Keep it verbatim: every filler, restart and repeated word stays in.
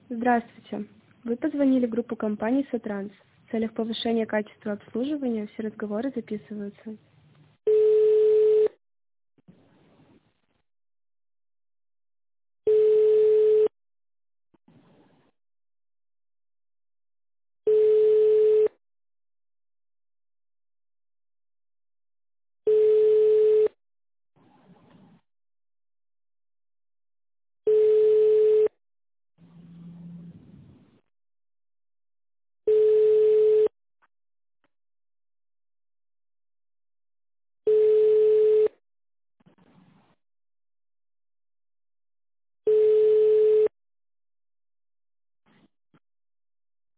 Здравствуйте. Вы позвонили в группу компании «Сотранс». В целях повышения качества обслуживания все разговоры записываются.